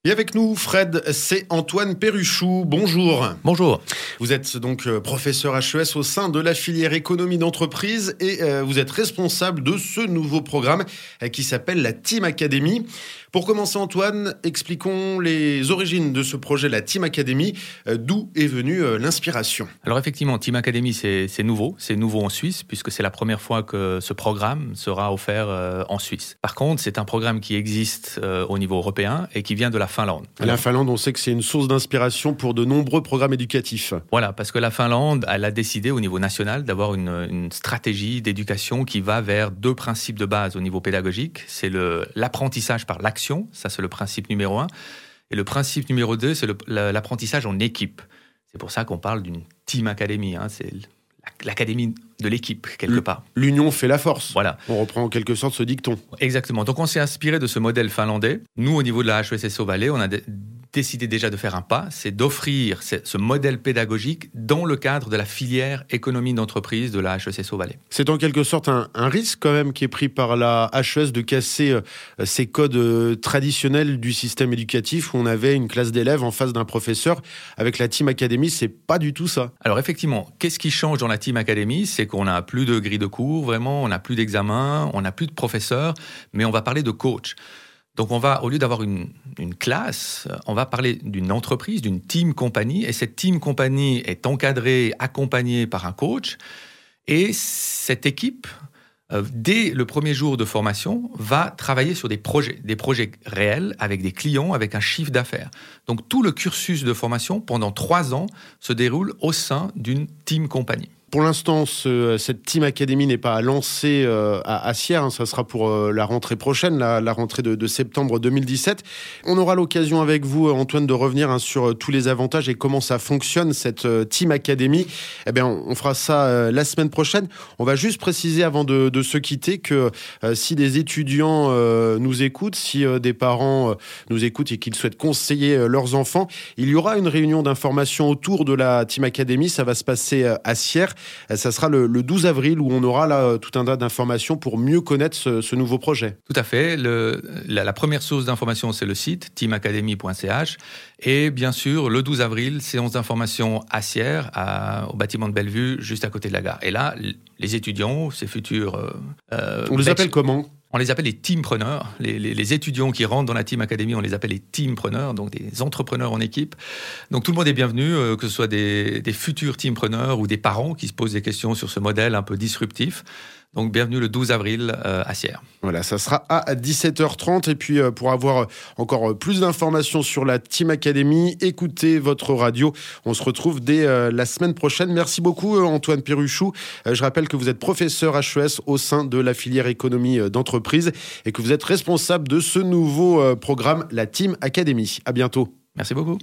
Et avec nous, Fred, c'est Antoine Perruchou. Bonjour. Bonjour. Vous êtes donc professeur HES au sein de la filière économie d'entreprise et vous êtes responsable de ce nouveau programme qui s'appelle la Team Academy. Pour commencer, Antoine, expliquons les origines de ce projet, la Team Academy. D'où est venue l'inspiration? Alors effectivement, Team Academy, c'est nouveau. C'est nouveau en Suisse, puisque c'est la première fois que ce programme sera offert en Suisse. Par contre, c'est un programme qui existe au niveau européen et qui vient de la Finlande. La Finlande, on sait que c'est une source d'inspiration pour de nombreux programmes éducatifs. Voilà, parce que la Finlande, elle a décidé au niveau national d'avoir une stratégie d'éducation qui va vers deux principes de base au niveau pédagogique. C'est l'apprentissage par l'action, ça c'est le principe numéro 1. Et le principe numéro 2, c'est l'apprentissage en équipe. C'est pour ça qu'on parle d'une Team Academy, c'est l'académie de l'équipe, quelque part. L'union fait la force. Voilà. On reprend en quelque sorte ce dicton. Exactement. Donc on s'est inspiré de ce modèle finlandais. Nous, au niveau de la HESSO Valais, on a décidé déjà de faire un pas, c'est d'offrir ce modèle pédagogique dans le cadre de la filière économie d'entreprise de la HESSO Valais. C'est en quelque sorte un risque quand même qui est pris par la HES de casser ces codes traditionnels du système éducatif où on avait une classe d'élèves en face d'un professeur. Avec la Team Academy, c'est pas du tout ça. Alors effectivement, qu'est-ce qui change dans la Team Academy? C'est qu'on n'a plus de grille de cours, vraiment, on n'a plus d'examen, on n'a plus de professeurs, mais on va parler de coach. Donc on va, au lieu d'avoir une classe, on va parler d'une entreprise, d'une team compagnie, et cette team compagnie est encadrée, accompagnée par un coach, et cette équipe, dès le premier jour de formation, va travailler sur des projets réels, avec des clients, avec un chiffre d'affaires. Donc tout le cursus de formation, pendant 3 ans, se déroule au sein d'une team compagnie. Pour l'instant, cette Team Academy n'est pas lancée à Sierre. Ça sera pour la rentrée prochaine, la rentrée de septembre 2017. On aura l'occasion avec vous, Antoine, de revenir sur tous les avantages et comment ça fonctionne, cette Team Academy. Eh bien, on fera ça la semaine prochaine. On va juste préciser avant de se quitter que si des étudiants nous écoutent, si des parents nous écoutent et qu'ils souhaitent conseiller leurs enfants, il y aura une réunion d'information autour de la Team Academy. Ça va se passer à Sierre. Ça sera le 12 avril où on aura là tout un tas d'informations pour mieux connaître ce nouveau projet. Tout à fait. La première source d'information, c'est le site teamacademy.ch. Et bien sûr, le 12 avril, séance d'information à Sierre, au bâtiment de Bellevue, juste à côté de la gare. Et là, les étudiants, ces futurs... on les appelle comment ? On les appelle les teampreneurs. Les étudiants qui rentrent dans la Team Academy, on les appelle les teampreneurs, donc des entrepreneurs en équipe. Donc tout le monde est bienvenu, que ce soit des futurs teampreneurs ou des parents qui se posent des questions sur ce modèle un peu disruptif. Donc bienvenue le 12 avril à Sierre. Voilà, ça sera à 17h30. Et puis pour avoir encore plus d'informations sur la Team Academy, écoutez votre radio. On se retrouve dès la semaine prochaine. Merci beaucoup Antoine Perruchou. Je rappelle que vous êtes professeur HES au sein de la filière économie d'entreprise et que vous êtes responsable de ce nouveau programme, la Team Academy. À bientôt. Merci beaucoup.